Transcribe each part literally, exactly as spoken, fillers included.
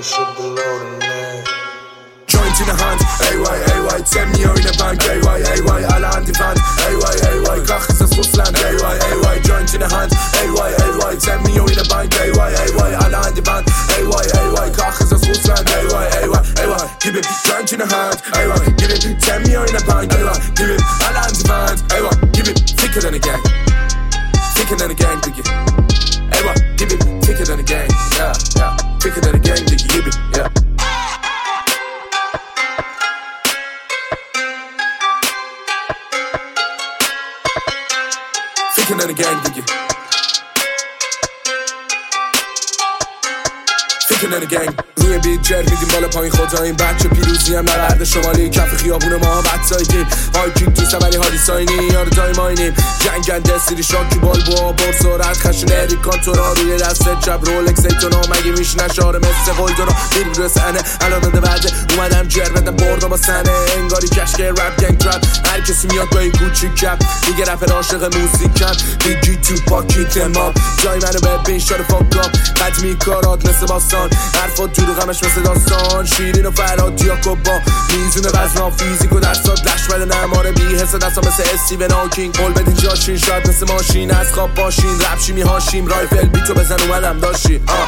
we should be loading in. Joint in the hand, ey wai, ey wai, zehn Mio in der Bank, ey wai, ey wai, alle an die Wand, ey wai, ey wai, Krach ist das Russland, ey wai, ey wai, Joint in der Hand, ey wai, ey wai, zehn Mio in der Bank, ey wai, ey wai, alle an die Wand, ey wai, ey wai, Krach ist das Russland, ey wai, ey wai, ey wai, gib ihm Joint in der Hand, ey wai, gib ihm zehn Mio in der Bank, ey wai, gib ihm alle an die Wand, ey wai, gib ihm Ficker deine Gang, Ficker deine Gang, Diggi, ey wai, gib ihm Ficker deine Gang, ja, ja, Ficker deine Gang, Diggi, gib ihm, ja. Ficken deine Gang, Diggi. Ficken deine Gang. روی بیت جر میدیم بالا پایین خدا این بچه پیروزی هم نبرد شمالی کف خیابون ما بد سایدیم های کیک تو سبری هادی ساینی یار دای ماینیم جنگنده سیری شاکی بال با بر سرعت خشن اریکان تو را روی دست چپ رولکس ایتونا مگه میش نشاره مثل قول تو را میریم روی سنه الان داده بعده اومدم جر بدم بردم با سنه انگاری کشکه رپ گنگ ترپ هر کسی میاد با این کوچی کپ دیگه رپر عاشق موزیکم بیگی تو پاکیت ماب جای منو ببین شار فاکام قدمی کارات مثل باستان حرفات دروغمش مثل داستان شیرین و فراد یاکوبا میزونه وزنا فیزیک و درسات لش بده نماره بی حس دستا مثل استیون هاکینگ قول بدین جاشین شاید مثل ماشین از خواب باشین رپشی میهاشیم رایفل بیتو بزن اومدم داشتی آه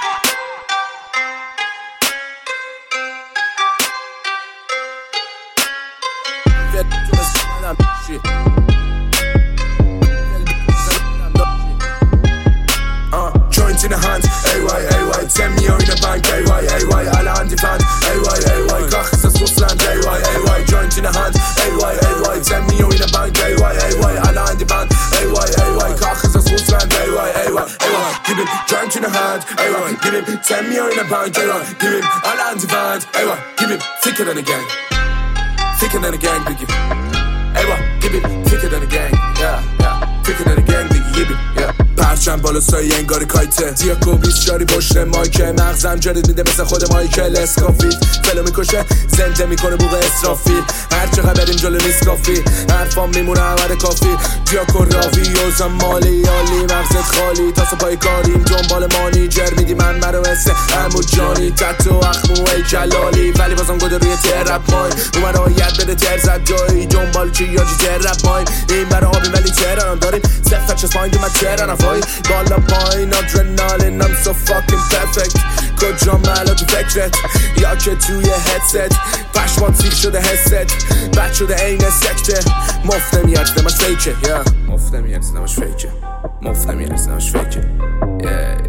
Joint in the hand, ey wai, ey wai, zehn Mio in der Bank, ey wai, ey wai, alle an die Wand, ey wai, ey wai, Krach ist das Russland, ey wai, ey wai, Joint in the hand, ey wai, ey wai, zehn Mio in der Bank, ey wai, ey wai, alle an die Wand, ey wai, ey wai, Krach ist das Russland, ey wai, ey wai, ey wai, gib ihm Joint in the hand, ey wai, gib ihm zehn Mio in der Bank, ey wai, gib ihm alle an die Wand, ey wai, gib ihm Ficker deine Gang, Ficker deine Gang, Diggi, ey wai, gib ihm Ficker deine Gang, ja, ja, Ficker deine Gang, Diggi, gib ihm, ja. پرچم بالا سایه انگار کایته دیاکو بیست جاری پشت مایکه مغزم جرید میده مثل خود مایکل اسکافیل فلو میکشه زنده میکنه بوق اسرافیل هر چقدر بریم جلو نیست کافی حرفام میمونه عمر کافی دیاکو راوی اوزم مالی عالی مغزت خالی تاسو پای کاریم دنبال مانی جر میدی من مرو مثل عمو جانی تتو اخمو ای جلالی ولی بازم گده روی ترپ مای اومد آیت بده تر زد جایی دنبال چی یا جی ترپ مای این برا آبی ولی ترانم داریم صفت چست مایندی من ترانم بالا پایین آدرنالین I'm so fucking perfect کجام الان تو فکرت یا که توی هدست پشمات سیخ شده حست بد شده این سکته مفت نمیارد نماش فیکه مفت نمیارد نماش فیکه مفت نمیارد نماش فیکه